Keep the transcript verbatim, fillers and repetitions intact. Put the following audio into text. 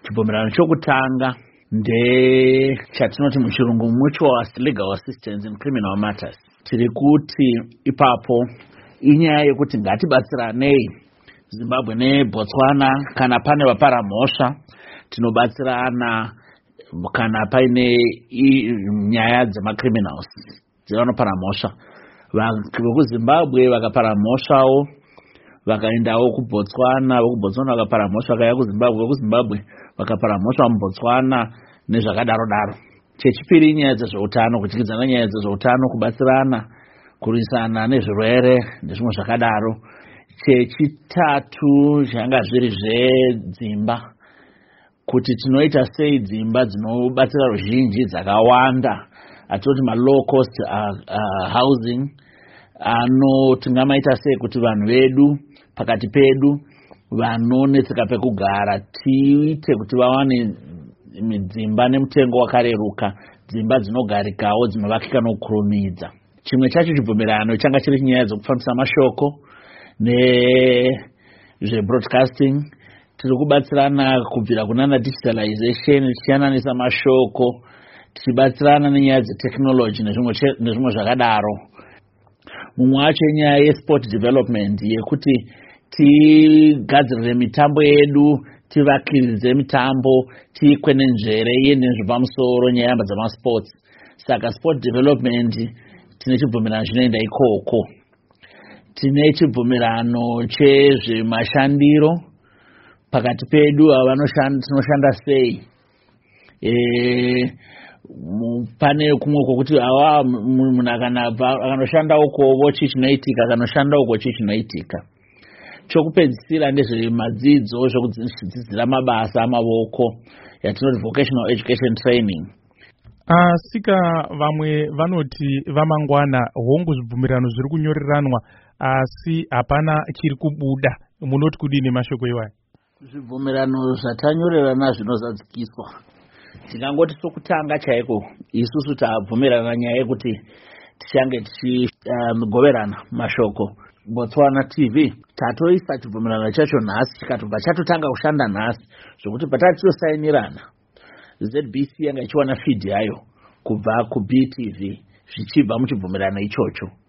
chibvumirano chokutanga ndechatinoti muchirungu mutual legal assistance in criminal matters. Tiri kuti ipapo inyaya yekuti ngatibatsiranei Zimbabwe neBotswana kana pane vapara mhosva tinobatsirana kana paine nyaya dzemacriminals dzevanopara mhosva. VekuZimbabwe vakapara mhosvawo vakaendawo kuBotswana, vekuBotswana vakapara mhosva vakauya kuZimbabwe, vekuZimbabwe vakapara mhosva muBotswana nezvakadaro daro. Chechipiri nyaya dzezveutano, kudyidzana nyaya dzezveutano, kubatsirana kurwisana nezvirwere nezvimwe zvakadaro. Chechitatu zvanga zviri zvedzimba, kuti tinoita sei dzimba dzinobatsira ruzhinji dzakawanda, atoti ma low cost uh, uh, housing ano tingamaita sei kuti vanhu vedu pakati pedu vanonetseka pekugara tiite kuti vawane dzimba nemutengo wakareruka, dzimba dzinogarikawo dzinovakika nokukurumidza. Chimwe chacho chibvumirano changa chiri nyaya dzokufambisa mashoko nezvebroadcasting. Tiri kubatsirana kubvira kunana digitalization tichiyananisa mashoko, tichibatsirana nenyaya dzetechnology nezvimwe zvakadaro. Mumwe wacho nyaya yesport development yekuti tigadzirire mitambo yedu, tivakiridze mitambo, tiikwenenzvere iye nezvepamusoro nyaya dzamasports. Saka sport development tine chibvumirano chinoenda ikoko. Tine chibvumirano chezvemashandiro pakati pedu tinoshanda sei. E, pane kumwe kwokuti awa munhu akanoshanda uko chii chinoitika, akanoshanda uko chii chinoitika. Chokupedzisira ndezvemadzidzo zvokudzidzira mabasa amavoko yatinoti vocational education training. Asika vamwe vanoti vamangwana hongu zvibvumirano zviri kunyoreranwa asi hapana chiri kubuda. Munoti kudini mashoko iwayo? Zvibvumirano zvatanyorerana zvinozadzikiswa. Tikangoti sokutanga chaiko isusu tabvumirana nyaya yekuti tichange tichigoverana um, mashoko. Botswana T V tatoisa chibvumirano chacho nhasi chikatobva chatotanga kushanda nhasi, zvokuti patatosainirana Z B C yanga ichiwana feed yayo kubva kuB T V zvichibva muchibvumirano ichocho.